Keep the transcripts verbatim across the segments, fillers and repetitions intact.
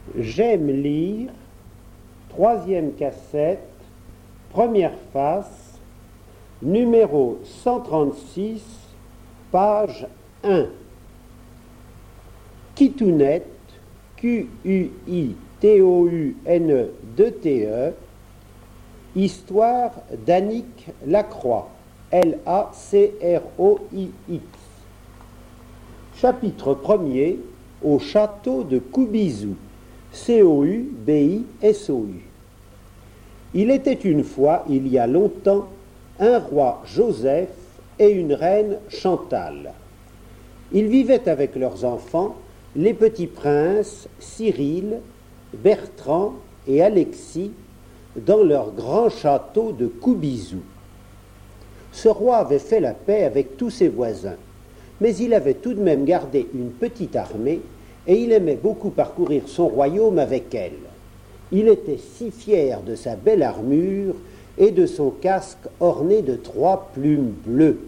J'aime lire, troisième cassette, première face, numéro cent trente-six, page un. Quitounette, Q U I T O U N E deux T E, histoire d'Annick Lacroix, L A C R O I X. Chapitre premier, au château de Koubizou, C O U B I S O U. Il était une fois, il y a longtemps, un roi Joseph et une reine Chantal. Ils vivaient avec leurs enfants, les petits princes Cyril, Bertrand et Alexis, dans leur grand château de Koubizou. Ce roi avait fait la paix avec tous ses voisins, mais il avait tout de même gardé une petite armée et il aimait beaucoup parcourir son royaume avec elle. Il était si fier de sa belle armure et de son casque orné de trois plumes bleues.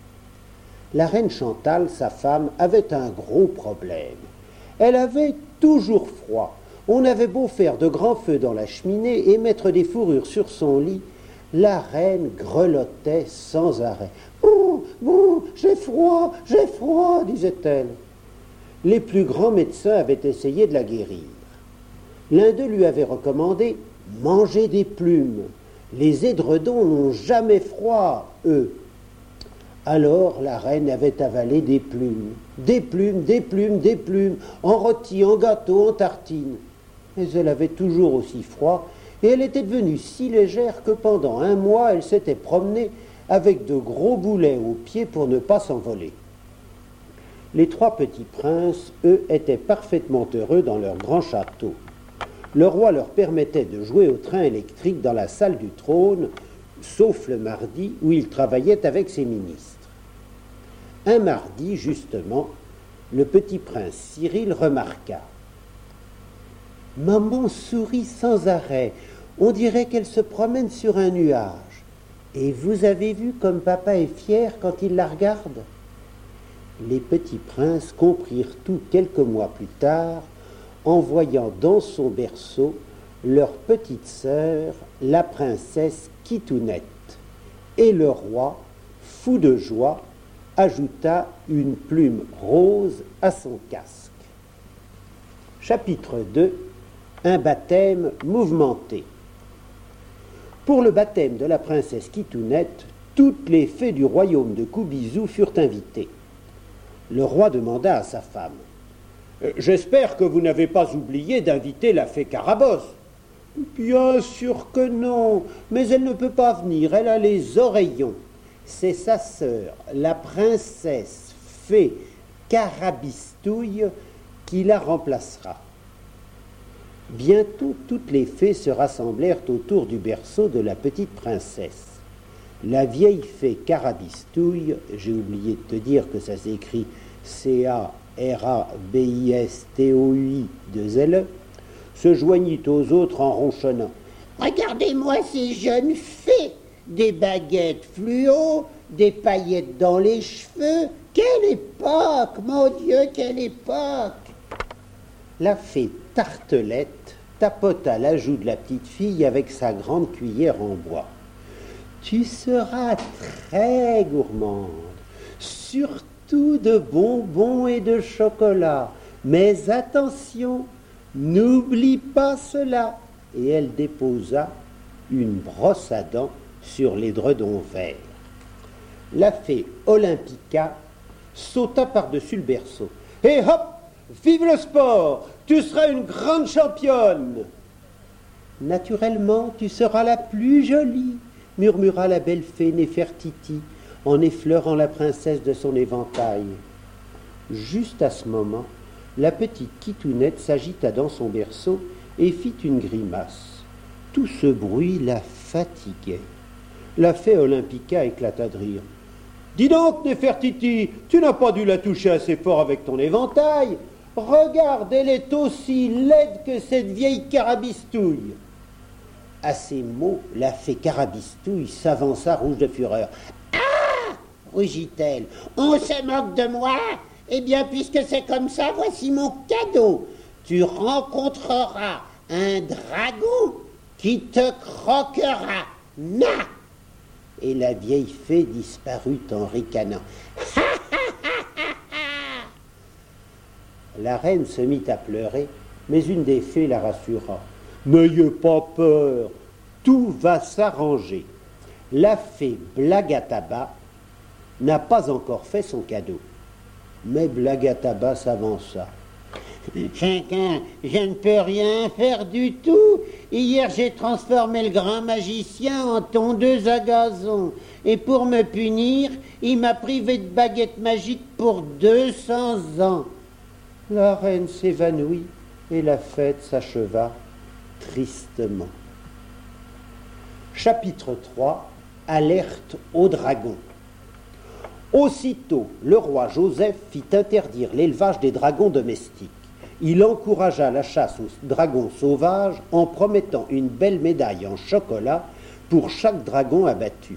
La reine Chantal, sa femme, avait un gros problème. Elle avait toujours froid. On avait beau faire de grands feux dans la cheminée et mettre des fourrures sur son lit, la reine grelottait sans arrêt. « Bon, bon, j'ai froid, j'ai froid » disait-elle. Les plus grands médecins avaient essayé de la guérir. L'un d'eux lui avait recommandé « manger des plumes. Les édredons n'ont jamais froid, eux. » Alors la reine avait avalé des plumes, des plumes, des plumes, des plumes, en rôti, en gâteau, en tartine. Mais elle avait toujours aussi froid, et elle était devenue si légère que pendant un mois, elle s'était promenée avec de gros boulets aux pieds pour ne pas s'envoler. Les trois petits princes, eux, étaient parfaitement heureux dans leur grand château. Le roi leur permettait de jouer au train électrique dans la salle du trône, sauf le mardi où il travaillait avec ses ministres. Un mardi, justement, le petit prince Cyril remarqua « Maman sourit sans arrêt, on dirait qu'elle se promène sur un nuage. Et vous avez vu comme papa est fier quand il la regarde ?» Les petits princes comprirent tout quelques mois plus tard, en voyant dans son berceau leur petite sœur, la princesse Quitounette. Et le roi, fou de joie, ajouta une plume rose à son casque. Chapitre deux. Un baptême mouvementé. Pour le baptême de la princesse Quitounette, toutes les fées du royaume de Koubizou furent invitées. Le roi demanda à sa femme « J'espère que vous n'avez pas oublié d'inviter la fée Carabosse. »« Bien sûr que non, mais elle ne peut pas venir, elle a les oreillons. C'est sa sœur, la princesse fée Carabistouille, qui la remplacera. » Bientôt, toutes les fées se rassemblèrent autour du berceau de la petite princesse. La vieille fée Carabistouille, j'ai oublié de te dire que ça s'écrit C A R A B I S T O U I deux L E, se joignit aux autres en ronchonnant. « Regardez-moi ces jeunes fées, des baguettes fluo, des paillettes dans les cheveux. Quelle époque, mon Dieu, quelle époque !» La fée Tartelette tapota la joue de la petite fille avec sa grande cuillère en bois. « Tu seras très gourmande, surtout de bonbons et de chocolat. Mais attention, n'oublie pas cela. » Et elle déposa une brosse à dents sur l'édredon vert. La fée Olympica sauta par-dessus le berceau. « Et hop, vive le sport! Tu seras une grande championne !»« Naturellement, tu seras la plus jolie !» murmura la belle fée Néfertiti en effleurant la princesse de son éventail. Juste à ce moment, la petite Quitounette s'agita dans son berceau et fit une grimace. Tout ce bruit la fatiguait. La fée Olympica éclata de rire. « Dis donc, Néfertiti, tu n'as pas dû la toucher assez fort avec ton éventail. Regarde, elle est aussi laide que cette vieille Carabistouille. » À ces mots, la fée Carabistouille s'avança rouge de fureur. « Ah !» rugit-elle. « On se moque de moi ? Eh bien, puisque c'est comme ça, voici mon cadeau. tu rencontreras un dragon qui te croquera. Na !» Et la vieille fée disparut en ricanant. La reine se mit à pleurer, mais une des fées la rassura. « N'ayez pas peur, tout va s'arranger. » La fée Blagataba n'a pas encore fait son cadeau. Mais Blagataba s'avança. « Chacun, je ne peux rien faire du tout. Hier, j'ai transformé le grand magicien en tondeuse à gazon. Et pour me punir, il m'a privé de baguette magique pour deux cents ans. » La reine s'évanouit et la fête s'acheva tristement. Chapitre trois. Alerte au dragon. Aussitôt, le roi Joseph fit interdire l'élevage des dragons domestiques. Il encouragea la chasse aux dragons sauvages en promettant une belle médaille en chocolat pour chaque dragon abattu.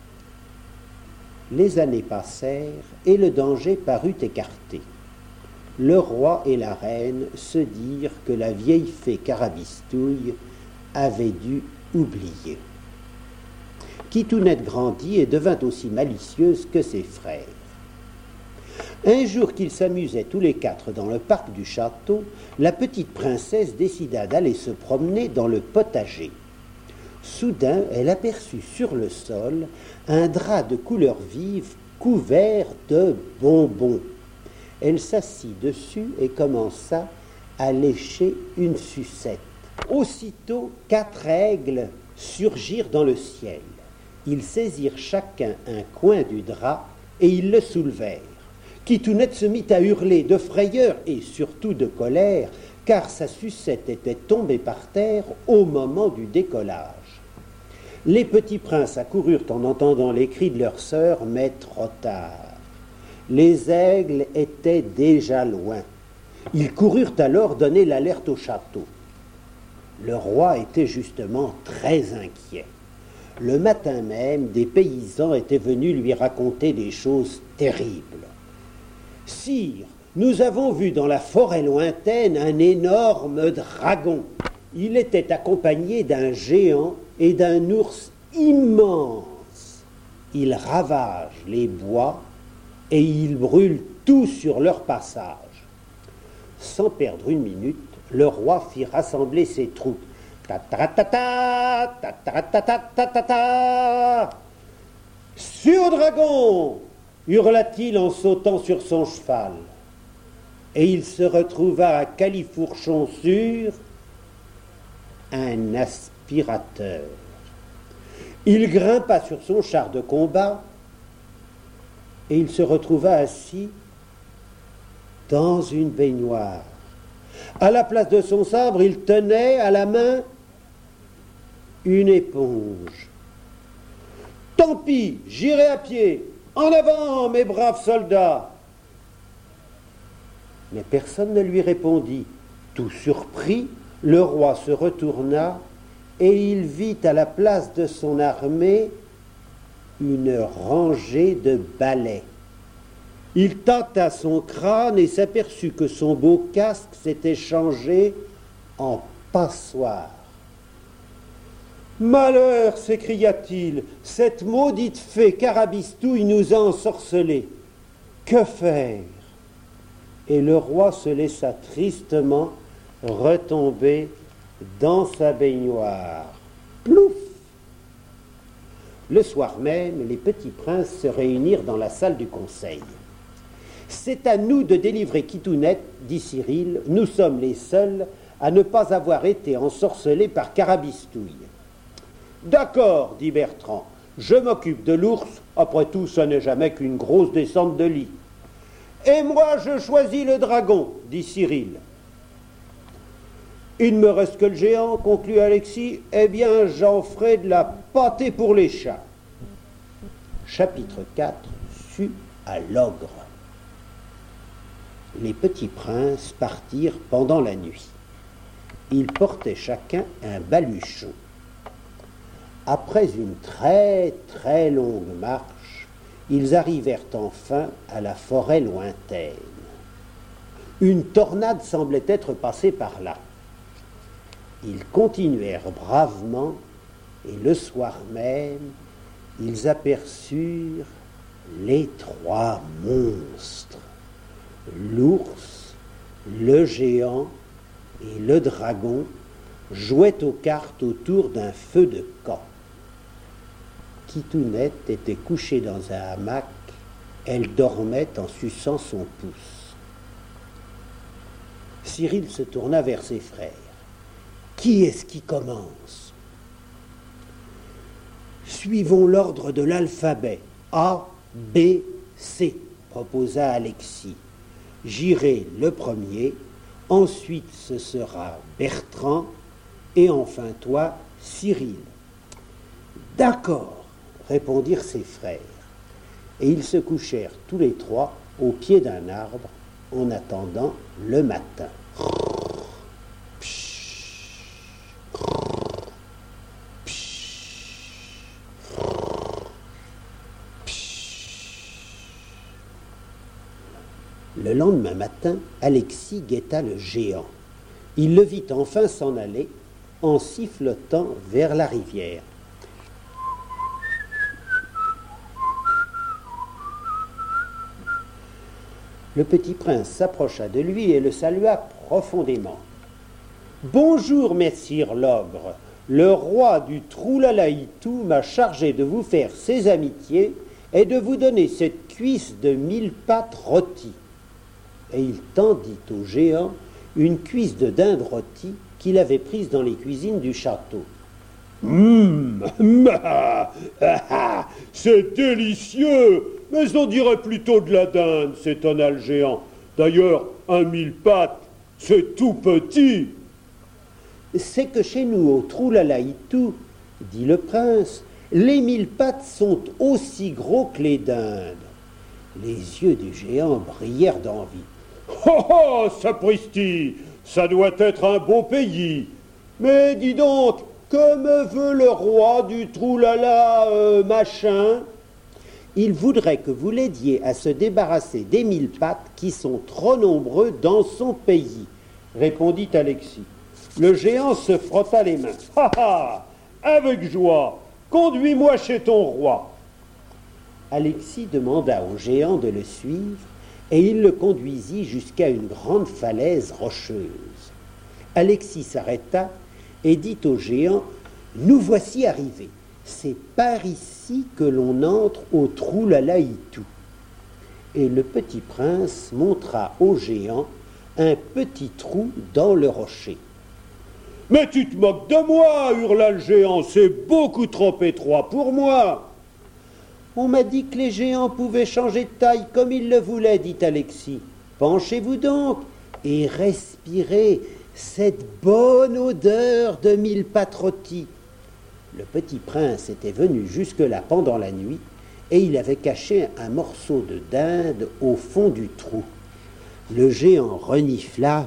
Les années passèrent et le danger parut écarté. Le roi et la reine se dirent que la vieille fée Carabistouille avait dû oublier. Kitounette grandit et devint aussi malicieuse que ses frères. Un jour qu'ils s'amusaient tous les quatre dans le parc du château, la petite princesse décida d'aller se promener dans le potager. Soudain, elle aperçut sur le sol un drap de couleur vive couvert de bonbons. Elle s'assit dessus et commença à lécher une sucette. Aussitôt, quatre aigles surgirent dans le ciel. Ils saisirent chacun un coin du drap et ils le soulevèrent. Kitounette se mit à hurler de frayeur et surtout de colère, car sa sucette était tombée par terre au moment du décollage. Les petits princes accoururent en entendant les cris de leur sœur, mais trop tard. Les aigles étaient déjà loin. Ils coururent alors donner l'alerte au château. Le roi était justement très inquiet. Le matin même, des paysans étaient venus lui raconter des choses terribles. « Sire, nous avons vu dans la forêt lointaine un énorme dragon. Il était accompagné d'un géant et d'un ours immense. Il ravage les bois et il brûle tout sur leur passage. » Sans perdre une minute, le roi fit rassembler ses troupes. Ta-ta-ta-ta, ta-ta-ta-ta-ta-ta. « Sur dragon !» hurla-t-il en sautant sur son cheval. Et il se retrouva à califourchon sur un aspirateur. Il grimpa sur son char de combat et il se retrouva assis dans une baignoire. À la place de son sabre, il tenait à la main une éponge. « Tant pis, j'irai à pied. En avant, mes braves soldats !» Mais personne ne lui répondit. Tout surpris, le roi se retourna et il vit à la place de son armée une rangée de balais. Il tâta son crâne et s'aperçut que son beau casque s'était changé en passoire. « Malheur !» s'écria-t-il, « cette maudite fée Carabistouille nous a ensorcelés. Que faire ?» Et le roi se laissa tristement retomber dans sa baignoire. Plouf ! Le soir même, les petits princes se réunirent dans la salle du conseil. « C'est à nous de délivrer Kitounette, dit Cyril, nous sommes les seuls à ne pas avoir été ensorcelés par Carabistouille. » D'accord, dit Bertrand, je m'occupe de l'ours, après tout, ce n'est jamais qu'une grosse descente de lit. Et moi, je choisis le dragon, dit Cyril. Il ne me reste que le géant, conclut Alexis, eh bien, j'en ferai de la pâtée pour les chats. Chapitre quatre, Su à l'ogre. Les petits princes partirent pendant la nuit. Ils portaient chacun un baluchon. Après une très très longue marche, ils arrivèrent enfin à la forêt lointaine. Une tornade semblait être passée par là. Ils continuèrent bravement, et le soir même, ils aperçurent les trois monstres, l'ours, le géant et le dragon, jouaient aux cartes autour d'un feu de camp. Kitounette était couchée dans un hamac, elle dormait en suçant son pouce. Cyril se tourna vers ses frères. Qui est-ce qui commence? Suivons l'ordre de l'alphabet. A, B, C, proposa Alexis. J'irai le premier, ensuite ce sera Bertrand, et enfin toi, Cyril. D'accord, répondirent ses frères, et ils se couchèrent tous les trois au pied d'un arbre en attendant le matin. Le lendemain matin, Alexis guetta le géant. Il le vit enfin s'en aller en sifflotant vers la rivière. Le petit prince s'approcha de lui et le salua profondément. « Bonjour, messire l'ogre. Le roi du Troulalaïtou m'a chargé de vous faire ses amitiés et de vous donner cette cuisse de mille pattes rôties. » Et il tendit au géant une cuisse de dinde rôtie qu'il avait prise dans les cuisines du château. Hum, ah, ah, c'est délicieux, mais on dirait plutôt de la dinde, s'étonna le géant. D'ailleurs, un mille pattes, c'est tout petit. C'est que chez nous, au Troulalaïtou, dit le prince, les mille pattes sont aussi gros que les dindes. Les yeux du géant brillèrent d'envie. Oh, oh, sapristi, ça doit être un beau pays. Mais dis donc, que me veut le roi du Troulala euh, machin? Il voudrait que vous l'aidiez à se débarrasser des mille pattes qui sont trop nombreux dans son pays, répondit Alexis. Le géant se frotta les mains. Ha ha, avec joie, conduis-moi chez ton roi. Alexis demanda au géant de le suivre et il le conduisit jusqu'à une grande falaise rocheuse. Alexis s'arrêta et dit au géant « Nous voici arrivés. C'est par ici que l'on entre au Troulalaïtou. » Et le petit prince montra au géant un petit trou dans le rocher. « Mais tu te moques de moi, hurla le géant, c'est beaucoup trop étroit pour moi. » On m'a dit que les géants pouvaient changer de taille comme ils le voulaient, dit Alexis. Penchez-vous donc et respirez cette bonne odeur de mille pattes rôties. Le petit prince était venu jusque-là pendant la nuit et il avait caché un morceau de dinde au fond du trou. Le géant renifla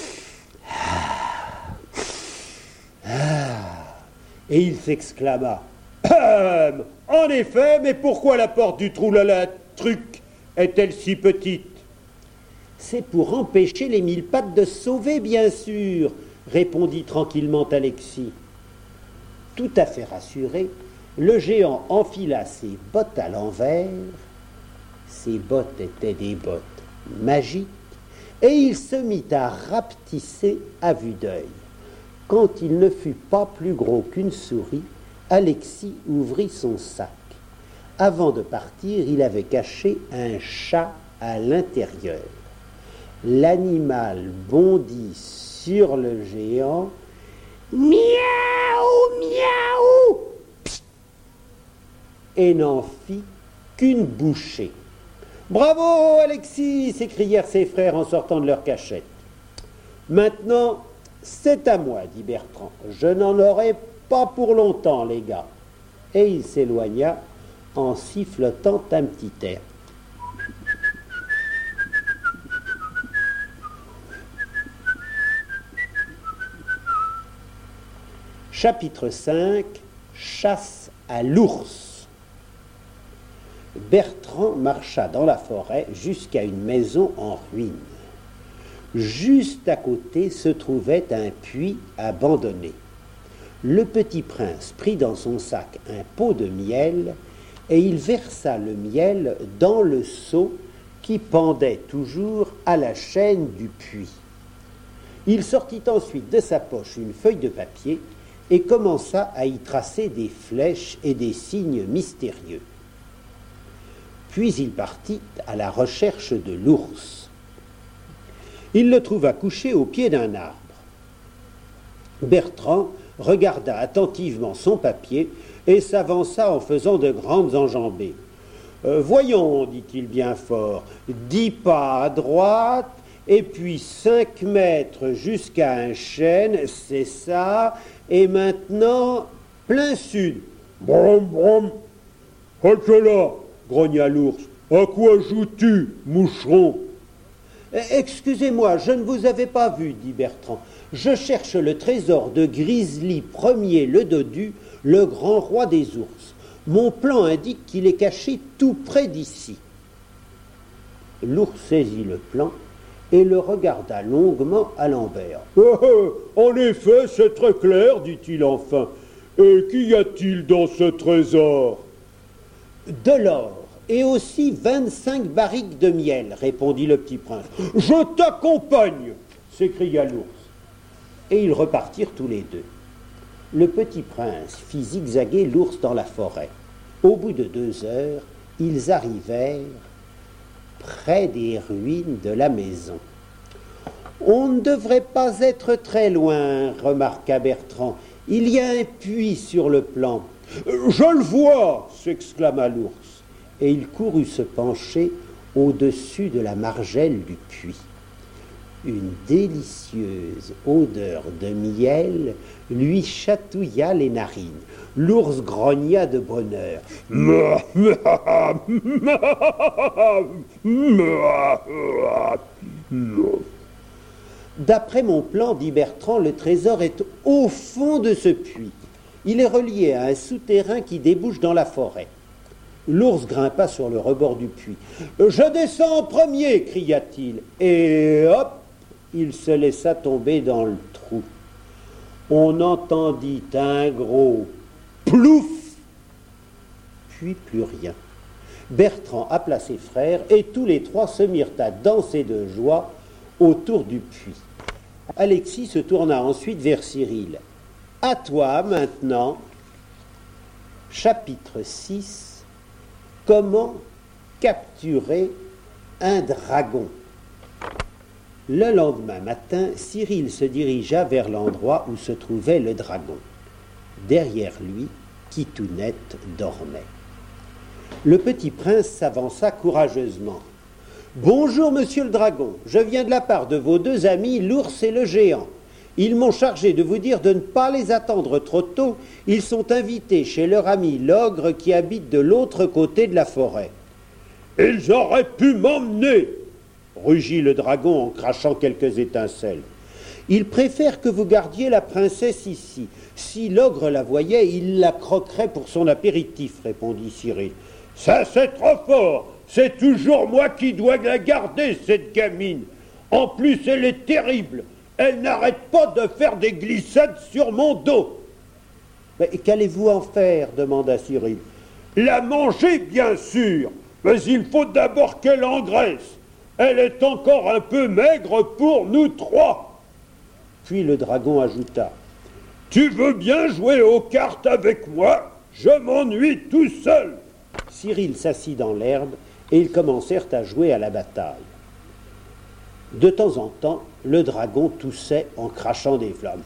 et il s'exclama Hum, en effet, mais pourquoi la porte du Troulala truc est-elle si petite? C'est pour empêcher les mille pattes de se sauver, bien sûr, répondit tranquillement Alexis. Tout à fait rassuré, le géant enfila ses bottes à l'envers. Ses bottes étaient des bottes magiques, et il se mit à rapetisser à vue d'œil. Quand il ne fut pas plus gros qu'une souris, Alexis ouvrit son sac. Avant de partir, il avait caché un chat à l'intérieur. L'animal bondit sur le géant. Miaou, miaou, psst, et n'en fit qu'une bouchée. Bravo, Alexis, s'écrièrent ses frères en sortant de leur cachette. Maintenant, c'est à moi, dit Bertrand. Je n'en aurai pas pour longtemps, les gars. Et il s'éloigna en sifflotant un petit air. Chapitre cinq. Chasse à l'ours. Bertrand marcha dans la forêt jusqu'à une maison en ruine. Juste à côté se trouvait un puits abandonné. Le petit prince prit dans son sac un pot de miel et il versa le miel dans le seau qui pendait toujours à la chaîne du puits. Il sortit ensuite de sa poche une feuille de papier et commença à y tracer des flèches et des signes mystérieux. Puis il partit à la recherche de l'ours. Il le trouva couché au pied d'un arbre. Bertrand regarda attentivement son papier et s'avança en faisant de grandes enjambées. Euh, « Voyons, dit-il bien fort, dix pas à droite, et puis cinq mètres jusqu'à un chêne, c'est ça, et maintenant, plein sud. »« Brom, brom, halte là, grogna l'ours. À quoi joues-tu, moucheron ?»« Excusez-moi, je ne vous avais pas vu, dit Bertrand. Je cherche le trésor de Grizzly Ier le Dodu, le grand roi des ours. Mon plan indique qu'il est caché tout près d'ici. » L'ours saisit le plan et le regarda longuement à l'envers. Oh, oh, en effet, c'est très clair, dit-il enfin. Et qu'y a-t-il dans ce trésor? De l'or et aussi vingt-cinq barriques de miel, répondit le petit prince. Je t'accompagne, s'écria l'ours. Et ils repartirent tous les deux. Le petit prince fit zigzaguer l'ours dans la forêt. Au bout de deux heures, ils arrivèrent près des ruines de la maison. « On ne devrait pas être très loin, remarqua Bertrand. Il y a un puits sur le plan. »« Je le vois !» s'exclama l'ours. Et il courut se pencher au-dessus de la margelle du puits. Une délicieuse odeur de miel lui chatouilla les narines. L'ours grogna de bonheur. D'après mon plan, dit Bertrand, le trésor est au fond de ce puits. Il est relié à un souterrain qui débouche dans la forêt. L'ours grimpa sur le rebord du puits. « Je descends en premier !» cria-t-il. Et hop, il se laissa tomber dans le trou. On entendit un gros plouf, puis plus rien. Bertrand appela ses frères et tous les trois se mirent à danser de joie autour du puits. Alexis se tourna ensuite vers Cyril. « À toi maintenant, chapitre six. Comment capturer un dragon ?» Le lendemain matin, Cyril se dirigea vers l'endroit où se trouvait le dragon. Derrière lui, Kitounette dormait. Le petit prince s'avança courageusement. « Bonjour, monsieur le dragon, je viens de la part de vos deux amis, l'ours et le géant. Ils m'ont chargé de vous dire de ne pas les attendre trop tôt. Ils sont invités chez leur ami l'ogre qui habite de l'autre côté de la forêt. »« Ils auraient pu m'emmener !» rugit le dragon en crachant quelques étincelles. « Ils préfèrent que vous gardiez la princesse ici. Si l'ogre la voyait, il la croquerait pour son apéritif, » répondit Cyril. « Ça, c'est trop fort. C'est toujours moi qui dois la garder, cette gamine. En plus, elle est terrible. Elle n'arrête pas de faire des glissades sur mon dos. »« Mais qu'allez-vous en faire ?» demanda Cyril. « La manger, bien sûr, mais il faut d'abord qu'elle engraisse. Elle est encore un peu maigre pour nous trois. » Puis le dragon ajouta. « Tu veux bien jouer aux cartes avec moi? Je m'ennuie tout seul. » Cyril s'assit dans l'herbe et ils commencèrent à jouer à la bataille. De temps en temps, le dragon toussait en crachant des flammes.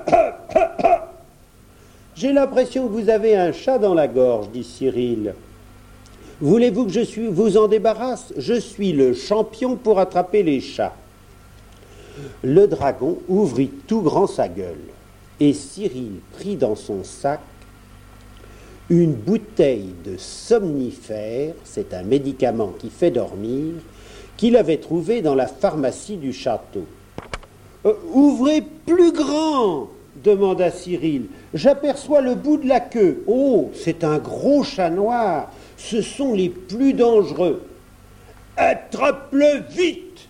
« J'ai l'impression que vous avez un chat dans la gorge, dit Cyril. Voulez-vous que je suis, vous en débarrasse? Je suis le champion pour attraper les chats. » Le dragon ouvrit tout grand sa gueule et Cyril prit dans son sac une bouteille de somnifère, c'est un médicament qui fait dormir, qu'il avait trouvé dans la pharmacie du château. Euh, « Ouvrez plus grand !» demanda Cyril. « J'aperçois le bout de la queue. Oh, c'est un gros chat noir. Ce sont les plus dangereux. »« Attrape-le vite !»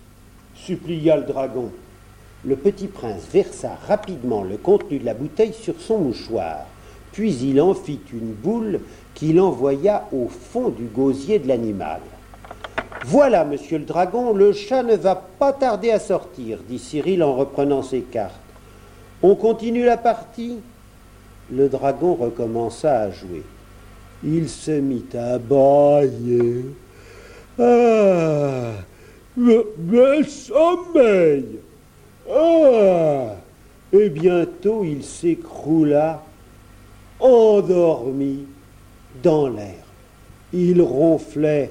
supplia le dragon. Le petit prince versa rapidement le contenu de la bouteille sur son mouchoir, puis il en fit une boule qu'il envoya au fond du gosier de l'animal. « Voilà, monsieur le dragon, le chat ne va pas tarder à sortir, dit Cyril en reprenant ses cartes. On continue la partie ?» Le dragon recommença à jouer. Il se mit à brailler. « Ah, mais, mais sommeil !» Ah, et bientôt il s'écroula, endormi, dans l'air. Il ronflait.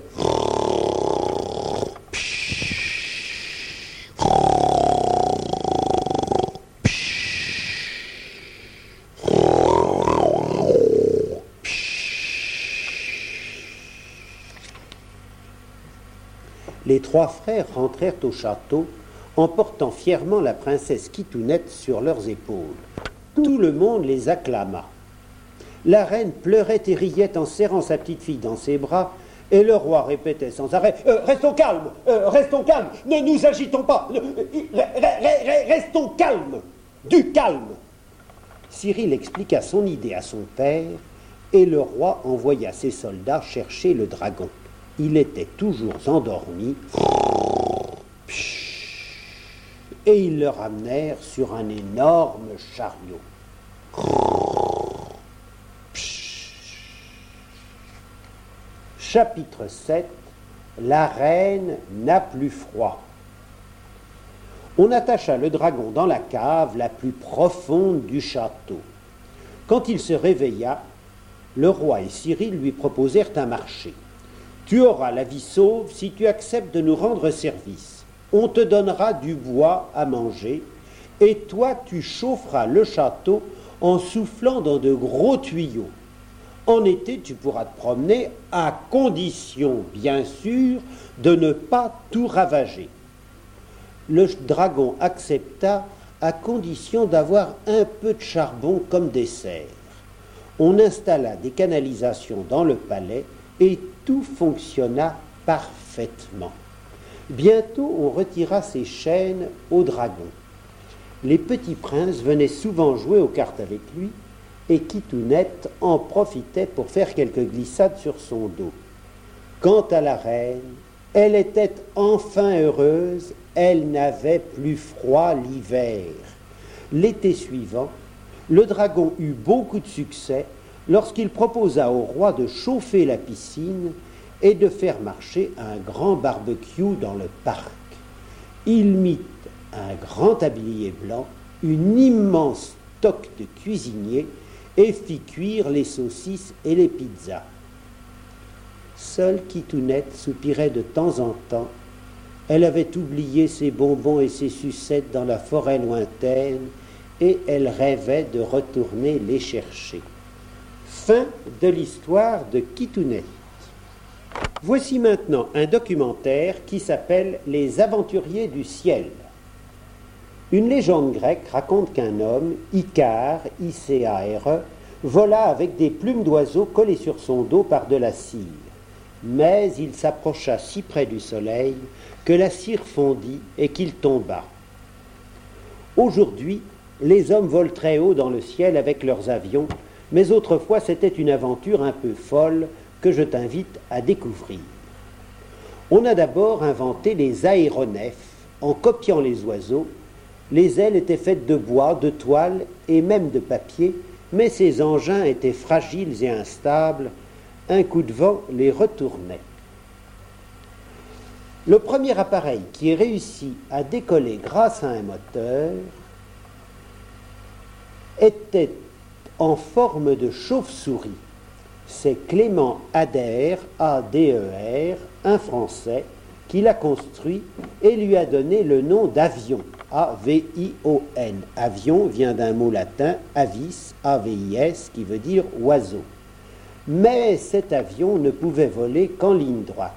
Les trois frères rentrèrent au château, emportant fièrement la princesse Kitounette sur leurs épaules. Tout le monde les acclama. La reine pleurait et riait en serrant sa petite fille dans ses bras, et le roi répétait sans arrêt euh, « Restons calmes, euh, restons calmes, ne nous agitons pas, euh, euh, restons calmes, du calme !» Cyril expliqua son idée à son père, et le roi envoya ses soldats chercher le dragon. Il était toujours endormi, et ils le ramenèrent sur un énorme chariot. Chapitre sept. La reine n'a plus froid. On attacha le dragon dans la cave la plus profonde du château. Quand il se réveilla, le roi et Cyril lui proposèrent un marché. « Tu auras la vie sauve si tu acceptes de nous rendre service. On te donnera du bois à manger, et toi tu chaufferas le château en soufflant dans de gros tuyaux. En été, tu pourras te promener, à condition, bien sûr, de ne pas tout ravager. » Le dragon accepta à condition d'avoir un peu de charbon comme dessert. On installa des canalisations dans le palais et tout fonctionna parfaitement. Bientôt, on retira ses chaînes au dragon. Les petits princes venaient souvent jouer aux cartes avec lui, et Kitounette en profitait pour faire quelques glissades sur son dos. Quant à la reine, elle était enfin heureuse, elle n'avait plus froid l'hiver. L'été suivant, le dragon eut beaucoup de succès lorsqu'il proposa au roi de chauffer la piscine et de faire marcher un grand barbecue dans le parc. Il mit un grand tablier blanc, une immense toque de cuisinier et fit cuire les saucisses et les pizzas. Seule Kitounette soupirait de temps en temps. Elle avait oublié ses bonbons et ses sucettes dans la forêt lointaine et elle rêvait de retourner les chercher. Fin de l'histoire de Kitounette. Voici maintenant un documentaire qui s'appelle « Les aventuriers du ciel ». Une légende grecque raconte qu'un homme, Icare, I C A R E, vola avec des plumes d'oiseaux collées sur son dos par de la cire. Mais il s'approcha si près du soleil que la cire fondit et qu'il tomba. Aujourd'hui, les hommes volent très haut dans le ciel avec leurs avions, mais autrefois c'était une aventure un peu folle que je t'invite à découvrir. On a d'abord inventé les aéronefs en copiant les oiseaux. Les ailes étaient faites de bois, de toile et même de papier, mais ces engins étaient fragiles et instables. Un coup de vent les retournait. Le premier appareil qui est réussi à décoller grâce à un moteur était en forme de chauve-souris. C'est Clément Ader, A D E R, un Français, qui l'a construit et lui a donné le nom d'avion, A V I O N. Avion vient d'un mot latin, avis, A V I S, qui veut dire oiseau. Mais cet avion ne pouvait voler qu'en ligne droite.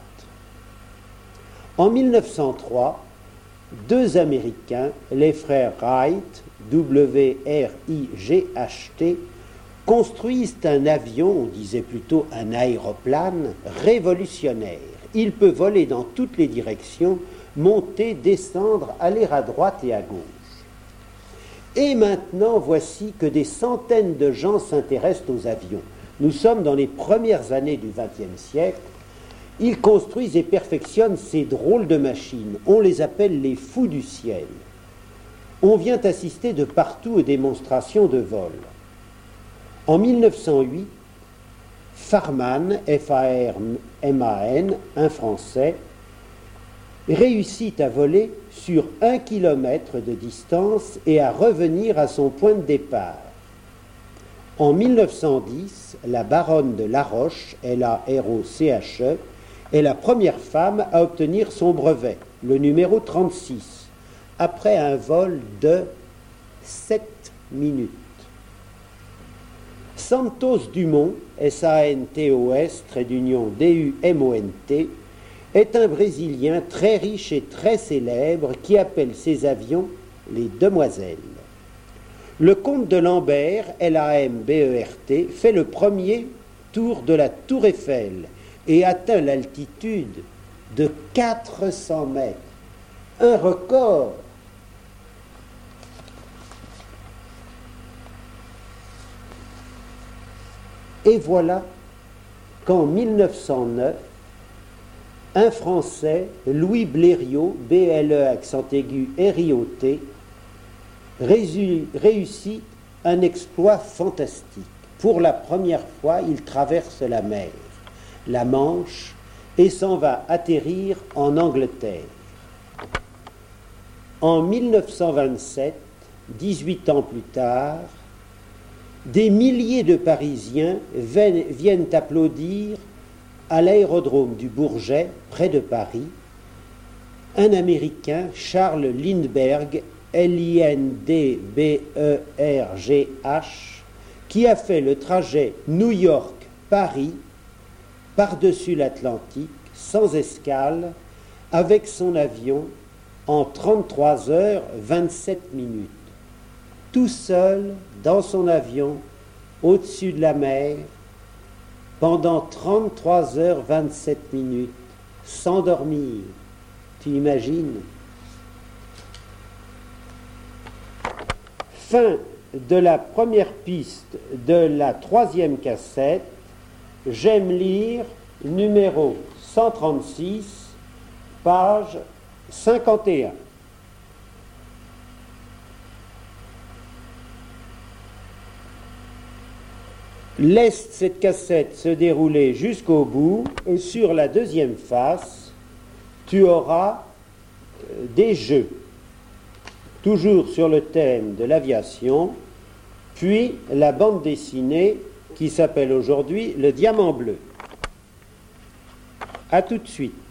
En mille neuf cent trois, deux Américains, les frères Wright, W R I G H T, construisent un avion, on disait plutôt un aéroplane, révolutionnaire. Il peut voler dans toutes les directions, monter, descendre, aller à droite et à gauche. Et maintenant, voici que des centaines de gens s'intéressent aux avions. Nous sommes dans les premières années du vingtième siècle. Ils construisent et perfectionnent ces drôles de machines. On les appelle les fous du ciel. On vient assister de partout aux démonstrations de vol. En mille neuf cent huit, Farman, F A R M A N, un Français, réussit à voler sur un kilomètre de distance et à revenir à son point de départ. En mille neuf cent dix, la baronne de Laroche, L A R O C H E, est la première femme à obtenir son brevet, le numéro trente-six, après un vol de sept minutes. Santos Dumont, S A N T O S, trait d'union D U M O N T, est un Brésilien très riche et très célèbre qui appelle ses avions les demoiselles. Le comte de Lambert, L A M B E R T, fait le premier tour de la Tour Eiffel et atteint l'altitude de quatre cents mètres. Un record. Et voilà qu'en mille neuf cent neuf, un Français, Louis Blériot, B L E accent aigu R I O T, réussit un exploit fantastique. Pour la première fois, il traverse la mer, la Manche, et s'en va atterrir en Angleterre. En mille neuf cent vingt-sept, dix-huit ans plus tard, des milliers de Parisiens viennent applaudir à l'aérodrome du Bourget, près de Paris, un Américain, Charles Lindbergh, L I N D B E R G H, qui a fait le trajet New York-Paris par-dessus l'Atlantique, sans escale, avec son avion en trente-trois heures vingt-sept minutes. Tout seul, dans son avion, au-dessus de la mer, pendant trente-trois heures vingt-sept minutes, sans dormir. Tu imagines? Fin de la première piste de la troisième cassette. J'aime lire, numéro cent trente-six, page cinquante et un. Laisse cette cassette se dérouler jusqu'au bout et sur la deuxième face, tu auras des jeux, toujours sur le thème de l'aviation, puis la bande dessinée qui s'appelle aujourd'hui Le Diamant Bleu. À tout de suite.